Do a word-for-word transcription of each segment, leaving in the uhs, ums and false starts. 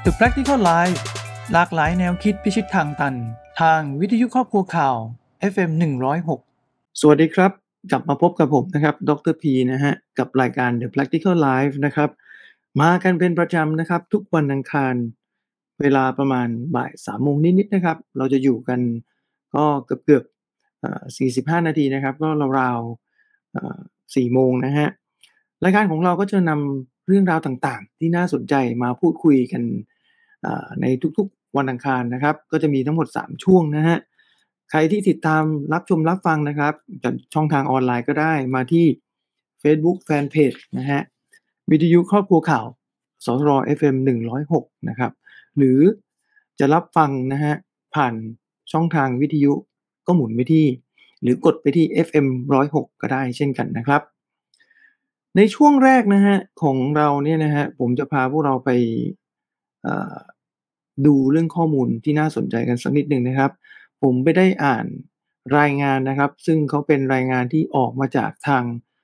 The Practical Life หลากหลายแนวคิดพิชิตทางตันทางวิทยุครอบครัวข่าว เอฟ เอ็ม หนึ่งร้อยหก สวัสดีครับกลับมาพบกับผมนะครับดรพีนะฮะกับรายการ The Practical Life นะครับมากันเป็นประจำนะครับทุกวันอังคารเวลาประมาณบ่ายสามโมงนิดๆนะครับเราจะอยู่กันก็เกือบๆเอ่อสี่สิบห้านาทีนะครับก็ราวๆเอ่อสี่โมงนะฮะรายการของเราก็จะนำเรื่องราวต่างๆที่น่าสนใจมาพูดคุยกันอ่าในทุกๆวันอังคารนะครับก็จะมีทั้งหมดสามช่วงนะฮะใครที่ติดตามรับชมรับฟังนะครับจากช่องทางออนไลน์ก็ได้มาที่เฟซบุ๊กแฟนเพจนะฮะวิทยุครอบครัวข่าวสทร เอฟ เอ็ม หนึ่งร้อยหกนะครับหรือจะรับฟังนะฮะผ่านช่องทางวิทยุก็หมุนไปที่หรือกดไปที่ เอฟ เอ็ม หนึ่งร้อยหกก็ได้เช่นกันนะครับในช่วงแรกนะฮะของเราเนี่ยนะฮะผมจะพาพวกเราไปเอ่อดูเรื่องข้อมูลที่น่าสนใจกันสักนิดหนึ่งนะครับผมไปได้อ่านรายงานนะครับซึ่งเขาเป็นรายงานที่ออกมาจากทาง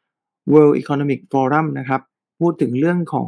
World Economic Forum นะครับพูดถึงเรื่องของ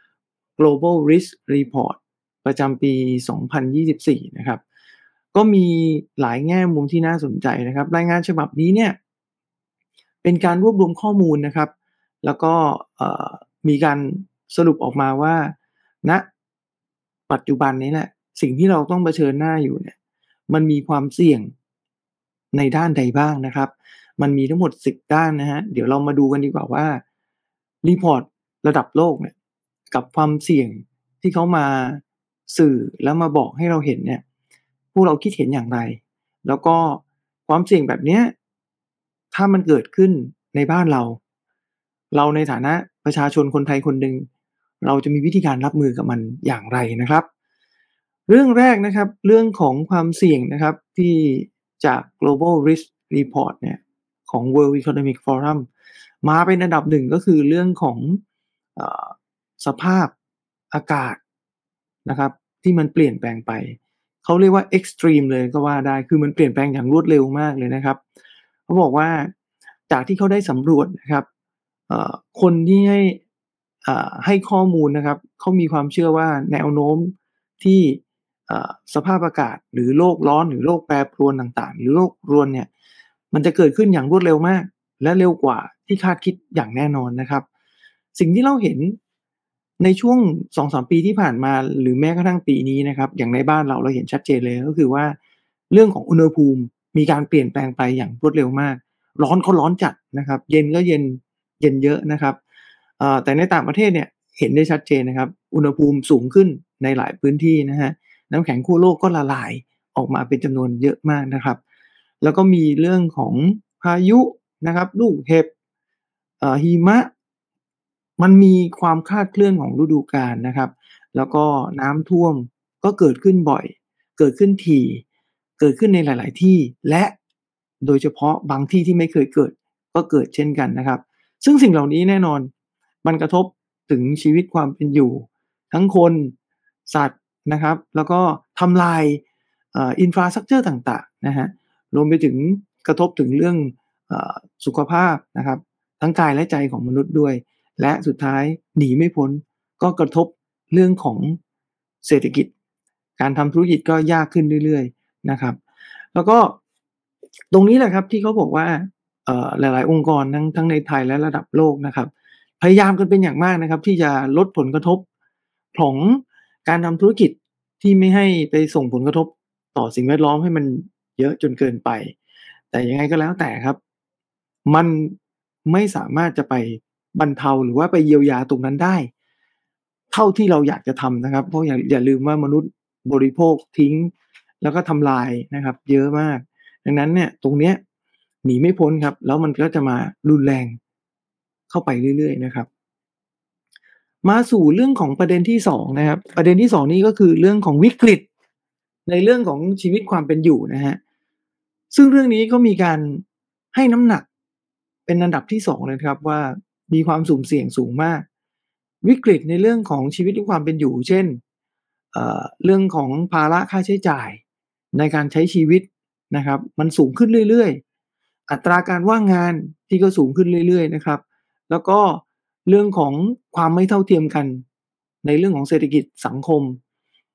Global Risk Report ประจำปี สองพันยี่สิบสี่ นะครับก็มีหลายแง่มุมที่น่าสนใจนะครับรายงานฉบับนี้เนี่ยเป็นการรวบรวมข้อมูลนะครับแล้วก็เอ่อมีการสรุปออกมาว่าณปัจจุบันนี้แหละสิ่งที่เราต้องเผชิญหน้าอยู่เนี่ยมันมีความเสี่ยงในด้านใดบ้างนะครับมันมีทั้งหมดสิบด้านนะครับเดี๋ยวเรามาดูกันดีกว่าว่ารีพอร์ตระดับโลกเนี่ยกับความเสี่ยงที่เขามาสื่อแล้วมาบอกให้เราเห็นเนี่ยพวกเราคิดเห็นอย่างไรแล้วก็ความเสี่ยงแบบเนี้ยถ้ามันเกิดขึ้นในบ้านเราเราในฐานะประชาชนคนไทยคนหนึ่งเราจะมีวิธีการรับมือกับมันอย่างไรนะครับเรื่องแรกนะครับเรื่องของความเสี่ยงนะครับที่จาก Global Risk Report เนี่ยของ World Economic Forum มาเป็นอันดับหนึ่งก็คือเรื่องของเอ่อสภาพอากาศนะครับที่มันเปลี่ยนแปลงไปเขาเรียกว่า Extreme เลยก็ว่าได้คือมันเปลี่ยนแปลงอย่างรวดเร็วมากเลยนะครับเขาบอกว่าจากที่เขาได้สำรวจนะครับเอ่อคนที่ให้อ่าให้ข้อมูลนะครับเขามีความเชื่อว่าแนวโน้มที่อ่าสภาพอากาศหรือโลกร้อนหรือโลกแปรปรวนต่างๆหรือโลกรวนเนี่ยมันจะเกิดขึ้นอย่างรวดเร็วมากและเร็วกว่าที่คาดคิดอย่างแน่นอนนะครับสิ่งที่เราเห็นในช่วง สองถึงสาม ปีที่ผ่านมาหรือแม้กระทั่งปีนี้นะครับอย่างในบ้านเราเราเห็นชัดเจนเลยก็คือว่าเรื่องของอุณหภูมิมีการเปลี่ยนแปลงไปอย่างรวดเร็วมากร้อนก็ร้อนจัดนะครับเย็นก็เย็นเย็นเยอะนะครับเอ่อแต่ในต่างประเทศเนี่ยเห็นได้ชัดเจนนะครับอุณหภูมิสูงขึ้นในหลายพื้นที่นะครับน้ำแข็งขั้วโลกก็ละลายออกมาเป็นจำนวนเยอะมากนะครับแล้วก็มีเรื่องของพายุนะครับลูกเห็บเอ่อหิมะมันมีความคลาดเคลื่อนของฤดูกาลนะครับแล้วก็น้ำท่วมก็เกิดขึ้นบ่อยเกิดขึ้นถี่เกิดขึ้นในหลายๆที่และโดยเฉพาะบางที่ที่ไม่เคยเกิดก็เกิดเช่นกันนะครับซึ่งสิ่งเหล่านี้แน่นอนมันกระทบถึงชีวิตความเป็นอยู่ทั้งคนสัตว์นะครับแล้วก็ทำลายเอ่อ infrastructure ต่างๆนะครับรวมไปถึงกระทบถึงเรื่องเอ่อสุขภาพนะครับทั้งกายและใจของมนุษย์ด้วยและสุดท้ายหนีไม่พ้นก็กระทบเรื่องของเศรษฐกิจการทำธุรกิจก็ยากขึ้นเรื่อยๆนะครับแล้วก็ตรงนี้แหละครับที่เขาบอกว่าเอ่อหลายๆองค์กรทั้งทั้งในไทยและระดับโลกนะครับพยายามกันเป็นอย่างมากนะครับที่จะลดผลกระทบของการทำธุรกิจที่ไม่ให้ไปส่งผลกระทบต่อสิ่งแวดล้อมให้มันเยอะจนเกินไปแต่ยังไงก็แล้วแต่ครับมันไม่สามารถจะไปบรรเทาหรือว่าไปเยียวยาตรงนั้นได้เท่าที่เราอยากจะทำนะครับเพราะอย่าอย่าลืมว่ามนุษย์บริโภคทิ้งแล้วก็ทำลายนะครับเยอะมากดังนั้นเนี่ยตรงเนี้ยหนีไม่พ้นครับแล้วมันก็จะมารุนแรงเข้าไปเรื่อยๆนะครับมาสู่เรื่องของประเด็นที่สองนะครับประเด็นที่สองนี่ก็คือเรื่องของวิกฤตในเรื่องของชีวิตความเป็นอยู่นะครับซึ่งเรื่องนี้ก็มีการให้น้ำหนักเป็นอันดับที่สองเลยนะครับว่ามีความสุ่มเสี่ยงสูงมากวิกฤตในเรื่องของชีวิตและความเป็นอยู่เช่นเอ่อเรื่องของภาระค่าใช้จ่ายในการใช้ชีวิตนะครับมันสูงขึ้นเรื่อยๆอัตราการว่างงานที่ก็สูงขึ้นเรื่อยๆนะครับแล้วก็เรื่องของความไม่เท่าเทียมกันในเรื่องของเศรษฐกิจสังคม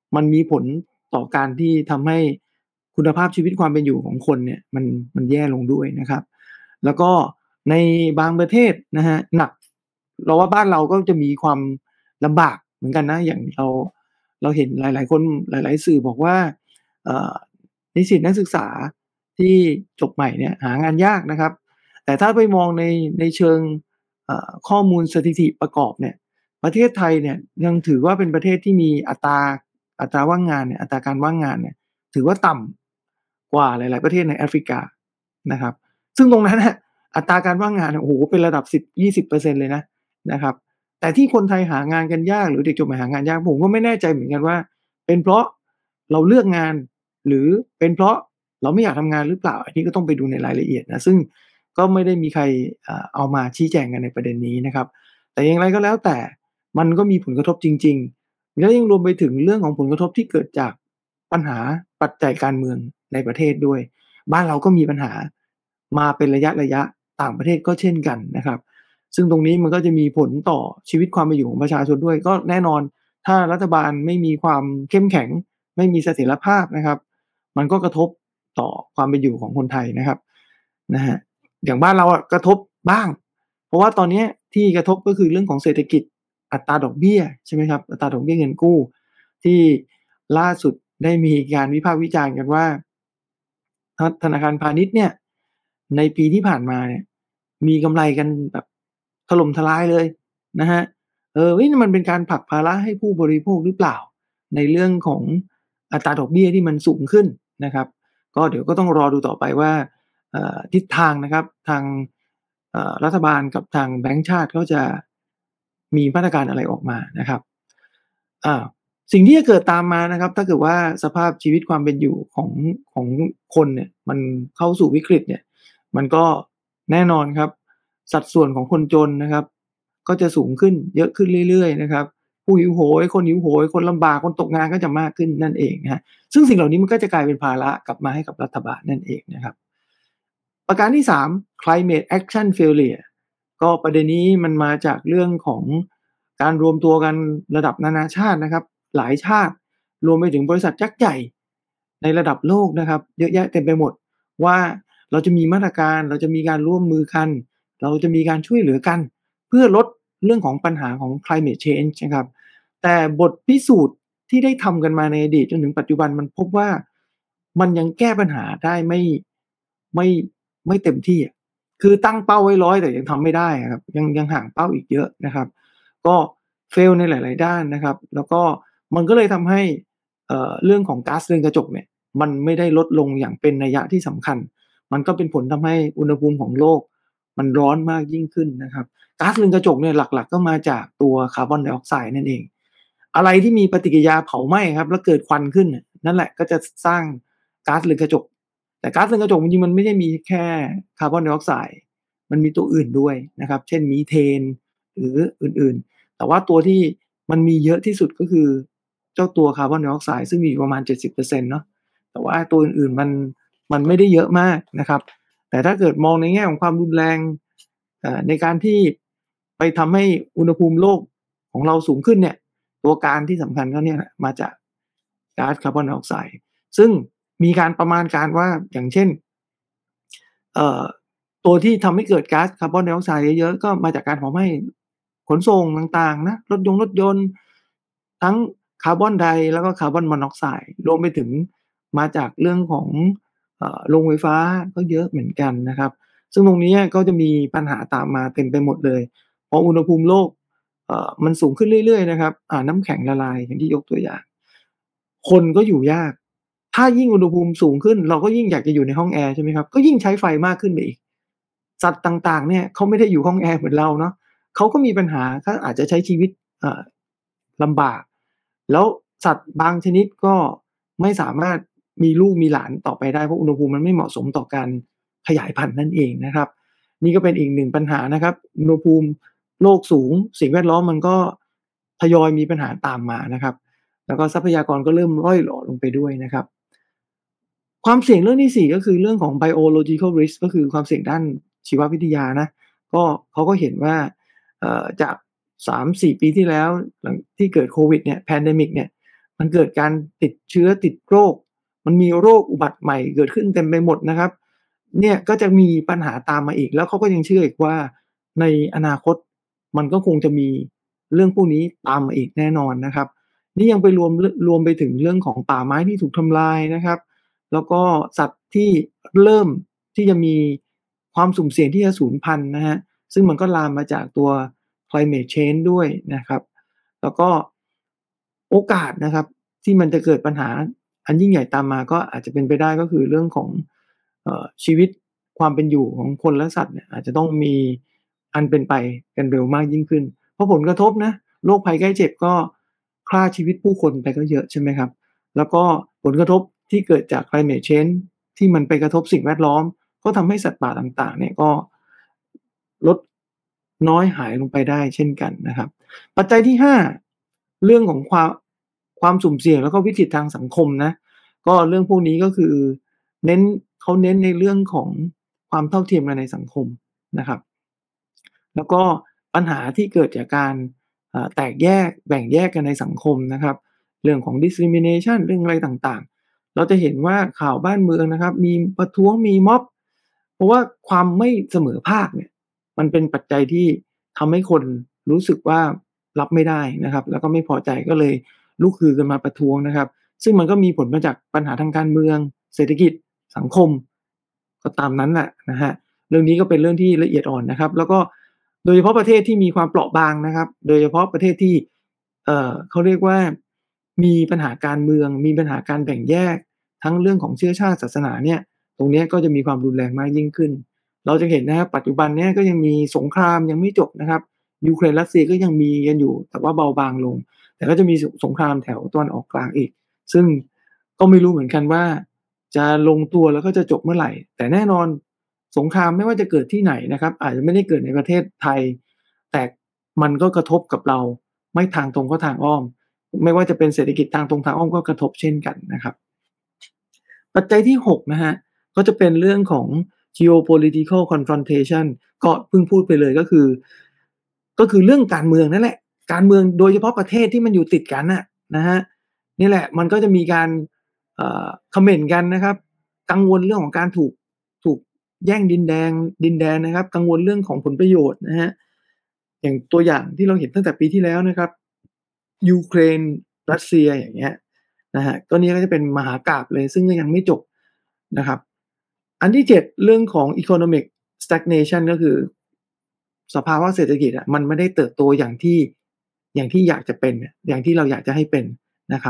มันมีผลต่อการที่ทำให้คุณภาพชีวิตความเป็นอยู่ของคนเนี่ยมันมันแย่ลงด้วยนะครับแล้วก็ในบางประเทศนะฮะหนักเราว่าบ้านเราก็จะมีความลำบากเหมือนกันนะอย่างเราเราเห็นหลายๆคนหลายๆสื่อบอกว่าเอ่อนิสิตนักศึกษาที่จบใหม่เนี่ยหางานยากนะครับแต่ถ้าไปมองในในเชิงเอ่อข้อมูลสถิติประกอบเนี่ยประเทศไทยเนี่ยยังถือว่าเป็นประเทศที่มีอัตราอัตราว่างงานเนี่ยอัตราการว่างงานเนี่ยถือว่าต่ำกว่าหลายๆประเทศในแอฟริกานะครับซึ่งตรงนั้นน่ะอัตราการว่างงานเนี่ยโอ้โฮเป็นระดับสิบถึงยี่สิบเปอร์เซ็นต์เปอร์เซ็นต์เลยนะนะครับแต่ที่คนไทยหางานกันยากหรือเด็กจบใหม่หางานยากผมก็ไม่แน่ใจเหมือนกันว่าเป็นเพราะเราเลือกงานหรือเป็นเพราะเราไม่อยากทำงานหรือเปล่าอันนี้ก็ต้องไปดูในรายละเอียดนะซึ่งก็ไม่ได้มีใครอ่าเอามาชี้แจงกันในประเด็นนี้นะครับแต่อย่างไรก็แล้วแต่มันก็มีผลกระทบจริงๆแล้วยังรวมไปถึงเรื่องของผลกระทบที่เกิดจากปัญหาปัจจัยการเมืองในประเทศด้วยบ้านเราก็มีปัญหามาเป็นระยะๆต่างประเทศก็เช่นกันนะครับซึ่งตรงนี้มันก็จะมีผลต่อชีวิตความเป็นอยู่ของประชาชนด้วยก็แน่นอนถ้ารัฐบาลไม่มีความเข้มแข็งไม่มีเสถียรภาพนะครับมันก็กระทบต่อความเป็นอยู่ของคนไทยนะครับนะครับอย่างบ้านเราอะกระทบบ้างเพราะว่าตอนเนี้ยที่กระทบก็คือเรื่องของเศรษฐกิจอัตราดอกเบี้ยใช่ไหมครับอัตราดอกเบี้ยเงินกู้ที่ล่าสุดได้มีการวิพากษ์วิจารณ์กันว่าธธนาคารพาณิชย์เนี่ยในปีที่ผ่านมาเนี่ยมีกำไรกันแบบถล่มทลายเลยนะครับเออเฮ้ยมันเป็นการผลักภาระให้ผู้บริโภคหรือเปล่าในเรื่องของอัตราดอกเบี้ยที่มันสูงขึ้นนะครับก็เดี๋ยวก็ต้องรอดูต่อไปว่าเอ่อทิศทางนะครับทาง เอ่อรัฐบาลกับทางแบงก์ชาติเขาจะมีมาตรการอะไรออกมานะครับอาสิ่งที่จะเกิดตามมานะครับถ้าเกิดว่าสภาพชีวิตความเป็นอยู่ของของคนเนี่ยมันเข้าสู่วิกฤตเนี่ยมันก็แน่นอนครับสัดส่วนของคนจนนะครับก็จะสูงขึ้นเยอะขึ้นเรื่อยๆนะครับผู้หิวโหยคนหิวโหยคนลำบากคนตกงานก็จะมากขึ้นนั่นเองนะครับซึ่งสิ่งเหล่านี้มันก็จะกลายเป็นภาระกลับมาให้กับรัฐบาลนั่นเองนะครับ ประการที่สาม Climate Action Failure ก็ประเด็นนี้มันมาจากเรื่องของการรวมตัวกันระดับนานาชาตินะครับหลายชาติรวมไปถึงบริษัทยักษ์ใหญ่ในระดับโลกนะครับเยอะแยะเต็มไปหมดว่าเราจะมีมาตรการเราจะมีการร่วมมือกันเราจะมีการช่วยเหลือกันเพื่อลดเรื่องของปัญหาของ Climate Change นะครับแต่บทพิสูจน์ที่ได้ทำกันมาในอดีตจนถึงปัจจุบันมันพบว่ามันยังแก้ปัญหาได้ไม่ไม่ ไม่เต็มที่อะคือตั้งเป้าไว้ร้อยแต่ยังทำไม่ได้อะครับยังยังห่างเป้าอีกเยอะนะครับก็ fail ในหลายๆด้านนะครับแล้วก็มันก็เลยทำให้เอ่อเรื่องของก๊าซเรือนกระจกเนี่ยมันไม่ได้ลดลงอย่างเป็นนัยยะที่สำคัญมันก็เป็นผลทำให้อุณหภูมิของโลกมันร้อนมากยิ่งขึ้นนะครับก๊าซเรือนกระจกเนี่ยหลักๆก็มาจากตัวคาร์บอนไดออกไซด์นั่นเองอะไรที่มีปฏิกิริยาเผาไหม้ครับแล้วเกิดควันขึ้นน่ะนั่นแหละก็จะสร้างก๊าซเรือนกระจก แต่ก๊าซเรือนกระจกจริงๆมันไม่ได้มีแค่คาร์บอนไดออกไซด์มันมีตัวอื่นด้วยนะครับเช่นมีเทนหรืออื่นๆแต่ว่าตัวที่มันมีเยอะที่สุดก็คือเจ้าตัวคาร์บอนไดออกไซด์ซึ่งมีอยู่ประมาณเจ็ดสิบเปอร์เซ็นต์เปอร์เซ็นต์เนาะแต่ว่าตัวอื่นๆมันมันไม่ได้เยอะมากนะครับแต่ถ้าเกิดมองในแง่ของความรุนแรงเอ่อในการที่ไปทำให้อุณหภูมิโลกของเราสูงขึ้นเนี่ยตัวการที่สำคัญก็เนี่ยแหละมาจากก๊าซคาร์บอนไดออกไซด์ซึ่ง มีการประมาณการว่าอย่างเช่นเอ่อตัวที่ทำให้เกิดก๊าซคาร์บอนไดออกไซด์เยอะๆก็มาจากการเผาไหม้ขนส่งต่างๆนะรถยงรถยนต์ทั้งคาร์บอนไดแล้วก็คาร์บอนมอนอกไซด์รวมไปถึงมาจากเรื่องของเอ่อโรงไฟฟ้าก็เยอะเหมือนกันนะครับซึ่งตรงนี้ก็จะมีปัญหาตามมาเต็มไปหมดเลยพออุณหภูมิโลกเอ่อมันสูงขึ้นเรื่อยๆนะครับอ่าน้ำแข็งละลายอย่างที่ยกตัวอย่างคนก็อยู่ยาก ถ้ายิ่งอุณหภูมิสูงขึ้นเราก็ยิ่งอยากจะอยู่ในห้องแอร์ใช่ไหมครับก็ยิ่งใช้ไฟมากขึ้นไปอีกสัตว์ต่างๆเนี่ยเขาไม่ได้อยู่ห้องแอร์เหมือนเราเนาะเขาก็มีปัญหาเขาอาจจะใช้ชีวิตเอ่อลำบากแล้วสัตว์บางชนิดก็ไม่สามารถมีลูกมีหลานต่อไปได้เพราะอุณหภูมิมันไม่เหมาะสมต่อการขยายพันธุ์นั่นเองนะครับนี่ก็เป็นอีกหนึ่งปัญหานะครับอุณหภูมิโลกสูงสิ่งแวดล้อมมันก็ทยอยมีปัญหาตามมานะครับ แล้วก็ทรัพยากรก็เริ่มร่อยหรอลงไปด้วยนะครับความเสี่ยงเรื่องที่สี่ก็คือเรื่องของ biological risk ก็คือความเสี่ยงด้านชีววิทยานะก็เขาก็เห็นว่าเอ่อจากสามถึงสี่ปีที่แล้วหลังที่เกิดโควิดเนี่ย pandemic เนี่ยมันเกิดการติดเชื้อติดโรคมันมีโรคอุบัติใหม่เกิดขึ้นเต็มไปหมดนะครับเนี่ยก็จะมีปัญหาตามมาอีกแล้วเขาก็ยังเชื่ออีกว่าในอนาคตมันก็คงจะมีเรื่องพวกนี้ตามมาอีกแน่นอนนะครับนี่ยังไปรวมรรวมไปถึงเรื่องของป่าไม้ที่ถูกทำลายนะครับแล้วก็สัตว์ที่เริ่มที่จะมีความสุ่มเสี่ยงที่จะสูญพันธุ์นะครับซึ่งมันก็ลามมาจากตัว climate change ด้วยนะครับแล้วก็โอกาสนะครับที่มันจะเกิดปัญหาอันยิ่งใหญ่ตามมาก็อาจจะเป็นไปได้ก็คือเรื่องของเอ่อชีวิตความเป็นอยู่ของคนและสัตว์เนี่ยอาจจะต้องมีอันเป็นไปกันเร็วมากยิ่งขึ้นเพราะผลกระทบนะโรคภัยไข้เจ็บก็ฆ่าชีวิตผู้คนไปก็เยอะใช่ไหมครับแล้วก็ผลกระทบที่เกิดจาก climate change ที่มันไปกระทบสิ่งแวดล้อมก็ทำให้สัตว์ป่าต่างๆเนี่ยก็ลดน้อยหายลงไปได้เช่นกันนะครับปัจจัยที่ห้าเรื่องของความความสุ่มเสี่ยงแล้วก็วิกฤตทางสังคมนะก็เรื่องพวกนี้ก็คือเน้นเขาเน้นในเรื่องของความเท่าเทียมกันในสังคมนะครับแล้วก็ปัญหาที่เกิดจากการอ่าแตกแยกแบ่งแยกกันในสังคมนะครับเรื่องของ discrimination เรื่องอะไรต่างๆเราจะเห็นว่าข่าวบ้านเมืองนะครับมีประท้วงมีม็อบเพราะว่าความไม่เสมอภาคเนี่ยมันเป็นปัจจัยที่ทำให้คนรู้สึกว่ารับไม่ได้นะครับแล้วก็ไม่พอใจก็เลยลุกฮือกันมาประท้วงนะครับซึ่งมันก็มีผลมาจากปัญหาทางการเมืองเศรษฐกิจสังคมก็ตามนั้นแหละนะครับเรื่องนี้ก็เป็นเรื่องที่ละเอียดอ่อนนะครับแล้วก็โดยเฉพาะประเทศที่มีความเปราะบางนะครับโดยเฉพาะประเทศที่เอ่อเขาเรียกว่ามีปัญหาการเมืองมีปัญหาการแบ่งแยกทั้งเรื่องของเชื้อชาติศาสนาเนี่ยตรงเนี้ยก็จะมีความรุนแรงมากยิ่งขึ้นเราจะเห็นนะครับปัจจุบันเนี้ยก็ยังมีสงครามยังไม่จบนะครับยูเครนรัสเซียก็ยังมีกันอยู่แต่ว่าเบาบางลงแต่ก็จะมีสสงครามแถวตะวันออกกลางอีกซึ่งก็ไม่รู้เหมือนกันว่าจะลงตัวแล้วก็จะจบเมื่อไหร่แต่แน่นอนสงครามไม่ว่าจะเกิดที่ไหนนะครับอาจจะไม่ได้เกิดในประเทศไทยแต่มันก็กระทบกับเราไม่ทางตรงก็ทางอ้อมไม่ว่าจะเป็นเศรษฐกิจทางตรงทางอ้อมก็กระทบเช่นกันนะครับปัจจัยที่หกนะครับก็จะเป็นเรื่องของ geopolitical confrontation ก็เพิ่งพูดไปเลยก็คือก็คือเรื่องการเมืองนั่นแหละการเมืองโดยเฉพาะประเทศที่มันอยู่ติดกันน่ะนะครับนี่แหละมันก็จะมีการเอ่อเขม่นกันนะครับกังวลเรื่องของการถูกถูกแย่งดินแดงดินแดนนะครับกังวลเรื่องของผลประโยชน์นะครับอย่างตัวอย่างที่เราเห็นตั้งแต่ปีที่แล้วนะครับยูเครนรัสเซียอย่างเงี้ยนะครับก็เนี่ยก็จะเป็นมหากาพย์เลยซึ่งก็ยังไม่จบนะครับอันที่เจ็ดเรื่องของ economic stagnation ก็คือสภาวะเศรษฐกิจอะมันไม่ได้เติบโตอย่างที่อย่างที่อยากจะเป็นอะอย่างที่เราอยากจะให้เป็นนะครับ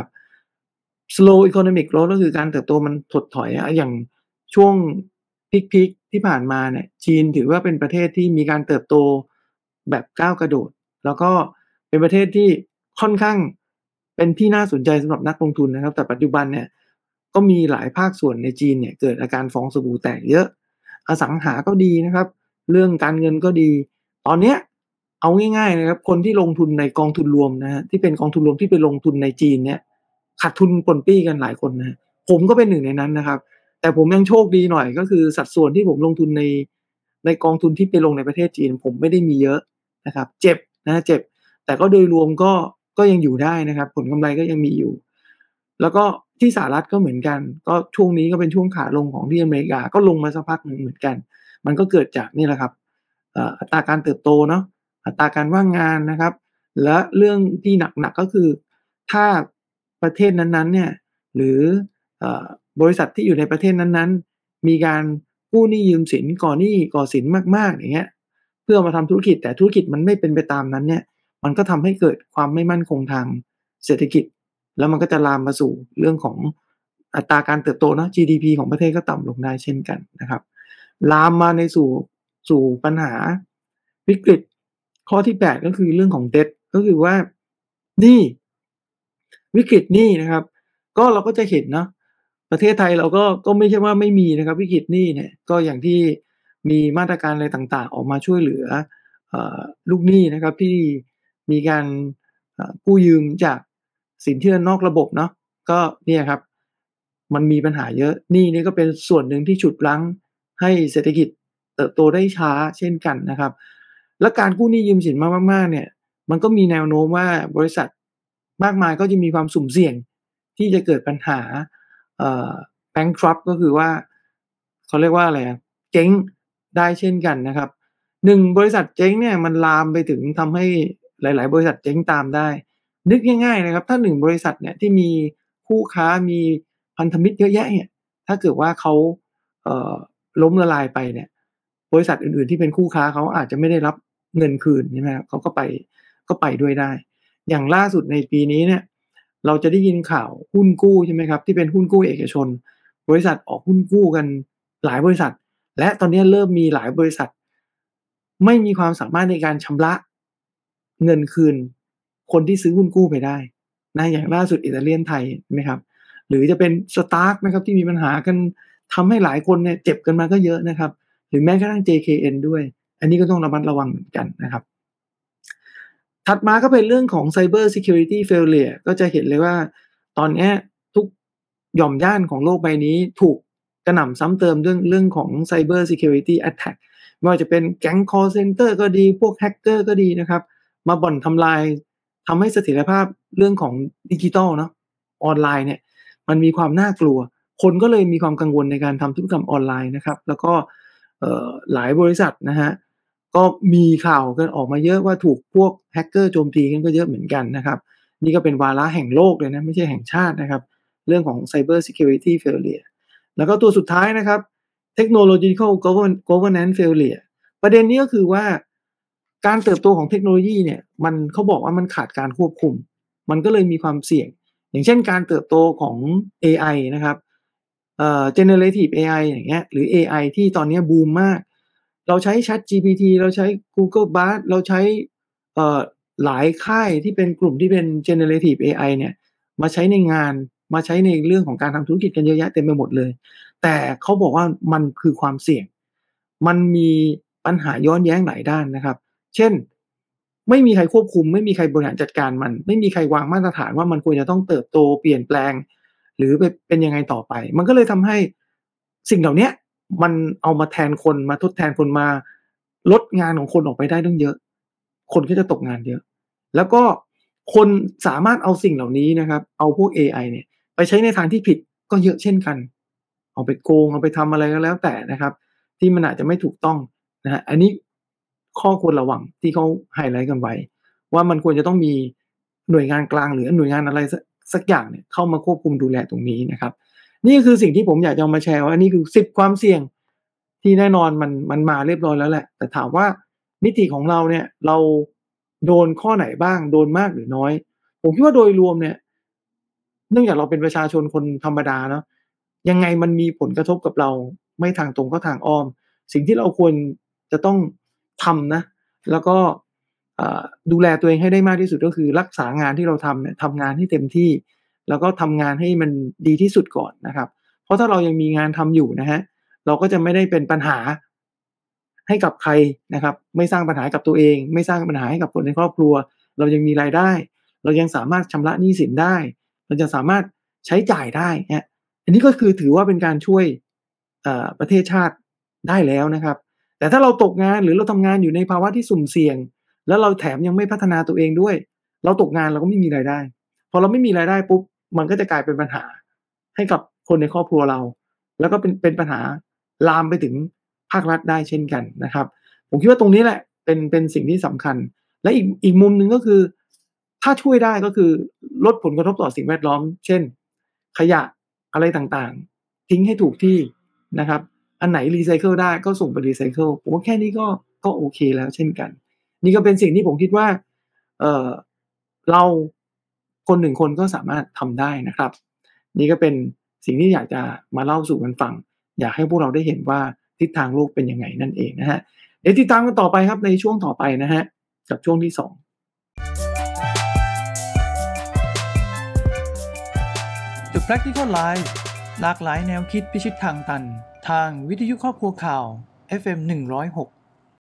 slow economic growth ก็คือการเติบโตมันถดถอยอะอย่างช่วงพีกๆที่ผ่านมาเนี่ยจีนถือว่าเป็นประเทศที่มีการเติบโตแบบก้าวกระโดดแล้วก็เป็นประเทศที่ค่อนข้างเป็นที่น่าสนใจสำหรับนักลงทุนนะครับแต่ปัจจุบันเนี่ยก็มีหลายภาคส่วนในจีนเนี่ยเกิดอาการฟองสบู่แตกเยอะอสังหาก็ดีนะครับเรื่องการเงินก็ดีตอนเนี้ยเอาง่ายๆนะครับคนที่ลงทุนในกองทุนรวมนะครับที่เป็นกองทุนรวมที่ไปลงทุนในจีนเนี่ย ขาดทุนปนปี้กันหลายคนนะครับผมก็เป็นหนึ่งในนั้นนะครับแต่ผมยังโชคดีหน่อยก็คือสัดส่วนที่ผมลงทุนในในกองทุนที่ไปลงในประเทศจีนผมไม่ได้มีเยอะนะครับเจ็บนะครับเจ็บแต่ก็โดยรวมก็ก็ยังอยู่ได้นะครับผลกำไรก็ยังมีอยู่แล้วก็ที่สหรัฐก็เหมือนกันก็ช่วงนี้ก็เป็นช่วงขาลงของที่อเมริกาก็ลงมาสักพักหนึ่งเหมือนกันมันก็เกิดจากนี่แหละครับเอ่ออัตราการเติบโตเนาะอัตราการว่างงานนะครับและเรื่องที่หนักๆก็คือถ้า ประเทศนั้นๆเนี่ยหรือเอ่อบริษัทที่อยู่ในประเทศนั้นๆมีการกู้หนี้ยืมสินก่อหนี้ก่อสินมากๆอย่างเงี้ยเพื่อเอามาทำธุรกิจแต่ธุรกิจมันไม่เป็นไปตามนั้นเนี่ยมันก็ทำให้เกิดความไม่มั่นคงทางเศรษฐกิจแล้วมันก็จะลามมาสู่เรื่องของอัตราการเติบโตเนาะ จี ดี พี ของประเทศก็ต่ำลงได้เช่นกันนะครับลามมาในสู่สู่ปัญหาวิกฤตข้อที่แปดก็คือเรื่องของ debt ก็คือว่าหนี้ วิกฤตหนี้นะครับก็เราก็จะเห็นเนาะประเทศไทยเราก็ก็ไม่ใช่ว่าไม่มีนะครับวิกฤตหนี้เนี่ยก็อย่างที่มีมาตรการอะไรต่างๆออกมาช่วยเหลือเอ่อลูกหนี้นะครับที่มีการเอ่อกู้ยืมจากสินเชื่อนอกระบบเนาะก็เนี่ยครับมันมีปัญหาเยอะหนี้นี่ก็เป็นส่วนหนึ่งที่ฉุดรั้งให้เศรษฐกิจเติบโตได้ช้าเช่นกันนะครับและการกู้หนี้ยืมสินมามากๆเนี่ย มันก็มีแนวโน้มว่าบริษัทมากมายก็จะมีความสุ่มเสี่ยงที่จะเกิดปัญหาเอ่อ bankrupt ก็คือว่าเขาเรียกว่าอะไรอะเจ๊งได้เช่นกันนะครับหนึ่งบริษัทเจ๊งเนี่ยมันลามไปถึงทำให้หลายๆบริษัทเจ๊งตามได้นึกง่ายๆนะครับถ้าหนึ่งบริษัทเนี่ยที่มีคู่ค้ามีพันธมิตรเยอะแยะเนี่ยถ้าเกิดว่าเขาเอ่อล้มละลายไปเนี่ยบริษัทอื่นๆที่เป็นคู่ค้าเขาอาจจะไม่ได้รับเงินคืนใช่ไหมครับเขาก็ไปก็ไปด้วยได้อย่างล่าสุดในปีนี้เนี่ยเราจะได้ยินข่าวหุ้นกู้ใช่ไหมครับที่เป็นหุ้นกู้เอกชนบริษัทออกหุ้นกู้กันหลายบริษัทและตอนนี้เริ่มมีหลายบริษัทไม่มีความสามารถในการชำระเงินคืนคนที่ซื้อหุ้นกู้ไปได้นะอย่างล่าสุดอิตาเลียนไทยใช่ไหมครับหรือจะเป็น Stark นะครับที่มีปัญหากันทำให้หลายคนเนี่ยเจ็บกันมาก็เยอะนะครับหรือแม้กระทั่ง เจ เค เอ็น ด้วยอันนี้ก็ต้องระมัดระวังเหมือนกันนะครับถัดมาก็เป็นเรื่องของ Cyber Security Failure ก็จะเห็นเลยว่าตอนเนี้ยทุกหย่อมย่านของโลกใบนี้ถูกกระหน่ำซ้ำเติมเรื่องเรื่องของ Cyber Security Attack ไม่ว่าจะเป็นแก๊งคอลเซนเตอร์ก็ดีพวกแฮกเกอร์ก็ดีนะครับมาบ่อนทำลายทำให้เสถียรภาพเรื่องของดิจิทัลเนาะออนไลน์เนี่ยมันมีความน่ากลัวคนก็เลยมีความกังวลในการทำธุรกรรมออนไลน์นะครับแล้วก็เอ่อหลายบริษัทนะครับก็มีข่าวกันออกมาเยอะว่าถูกพวกแฮกเกอร์โจมตีกันก็เยอะเหมือนกันนะครับนี่ก็เป็นวาระแห่งโลกเลยนะไม่ใช่แห่งชาตินะครับเรื่องของ Cyber Security Failure แล้วก็ตัวสุดท้ายนะครับ Technological Governance Failure ประเด็นนี้ก็คือว่าการเติบโตของเทคโนโลยีเนี่ยมันเขาบอกว่ามันขาดการควบคุมมันก็เลยมีความเสี่ยงอย่างเช่นการเติบโตของเอไอนะครับเอ่อ generative เอ ไอ อย่างเงี้ยหรือเอไอที่ตอนนี้บูมมากเราใช้ ChatGPT เราใช้ Google Bard เราใช้เอ่อหลายค่ายที่เป็นกลุ่มที่เป็น generative เอไอเนี่ยมาใช้ในงานมาใช้ในเรื่องของการทำธุรกิจกันเยอะแยะเต็มไปหมดเลยแต่เขาบอกว่ามันคือความเสี่ยงมันมีปัญหาย้อนแย้งหลายด้านนะครับเช่นไม่มีใครควบคุมไม่มีใครบริหารจัดการมันไม่มีใครวางมาตรฐานว่ามันควรจะต้องเติบโตเปลี่ยนแปลงหรือไปเป็นยังไงต่อไปมันก็เลยทำให้สิ่งเหล่าเนี้ยมันเอามาแทนคนมาทดแทนคนมาลดงานของคนออกไปได้ตั้งเยอะคนก็จะตกงานเยอะแล้วก็คนสามารถเอาสิ่งเหล่านี้นะครับเอาพวกเอไอเนี่ยไปใช้ในทางที่ผิดก็เยอะเช่นกันเอาไปโกงเอาไปทำอะไรก็แล้วแต่นะครับที่มันอาจจะไม่ถูกต้องนะครับอันนี้ข้อควรระวังที่เขาไฮไลต์กันไว้ว่ามันควรจะต้องมีหน่วยงานกลางหรือหน่วยงานอะไรสักสักอย่างเนี่ยเข้ามาควบคุมดูแลตรงนี้นะครับนี่คือสิ่งที่ผมอยากจะเอามาแชร์ว่านี่คือสิบความเสี่ยงที่แน่นอนมันมันมาเรียบร้อยแล้วแหละแต่ถามว่ามิติของเราเนี่ยเราโดนข้อไหนบ้างโดนมากหรือน้อยผมคิดว่าโดยรวมเนี่ยเนื่องจากเราเป็นประชาชนคนธรรมดาเนาะยังไงมันมีผลกระทบกับเราไม่ทางตรงก็ทางอ้อมสิ่งที่เราควรจะต้องทำนะแล้วก็อ่าดูแลตัวเองให้ได้มากที่สุดก็คือรักษางานที่เราทำเนี่ยทำงานให้เต็มที่แล้วก็ทำงานให้มันดีที่สุดก่อนนะครับเพราะถ้าเรายังมีงานทำอยู่นะครับเราก็จะไม่ได้เป็นปัญหาให้กับใครนะครับไม่สร้างปัญหาให้กับตัวเองไม่สร้างปัญหาให้กับคนในครอบครัวเรายังมีรายได้เรายังสามารถชำระหนี้สินได้เราจะสามารถใช้จ่ายได้ครับอันนี้ก็คือถือว่าเป็นการช่วยเอ่อประเทศชาติได้แล้วนะครับแต่ถ้าเราตกงานหรือเราทำงานอยู่ในภาวะที่สุ่มเสี่ยงแล้วเราแถมยังไม่พัฒนาตัวเองด้วยเราตกงานเราก็ไม่มีรายได้พอเราไม่มีรายได้ปุ๊บมันก็จะกลายเป็นปัญหาให้กับคนในครอบครัวเราแล้วก็เป็นเป็นปัญหาลามไปถึงภาครัฐได้เช่นกันนะครับผมคิดว่าตรงนี้แหละเป็นเป็นสิ่งที่สำคัญและอีกอีกมุมหนึ่งก็คือถ้าช่วยได้ก็คือลดผลกระทบต่อสิ่งแวดล้อมเช่นขยะอะไรต่างๆทิ้งให้ถูกที่นะครับอันไหนรีไซเคิลได้ก็ส่งไปรีไซเคิลผมว่าแค่นี้ก็ก็โอเคแล้วเช่นกันนี่ก็เป็นสิ่งที่ผมคิดว่าเอ่อเราคนหนึ่งคนก็สามารถทำได้นะครับนี่ก็เป็นสิ่งที่อยากจะมาเล่าสู่กันฟังอยากให้พวกเราได้เห็นว่าทิศทางโลกเป็นยังไงนั่นเองนะฮะเดี๋ยวติดตามกันต่อไปครับในช่วงต่อไปนะฮะกับช่วงที่สอง The Practical Life หลากหลายแนวคิดพิชิตทางตันทางวิทยุครอบครัวข่าว เอฟ เอ็ม หนึ่งร้อยหก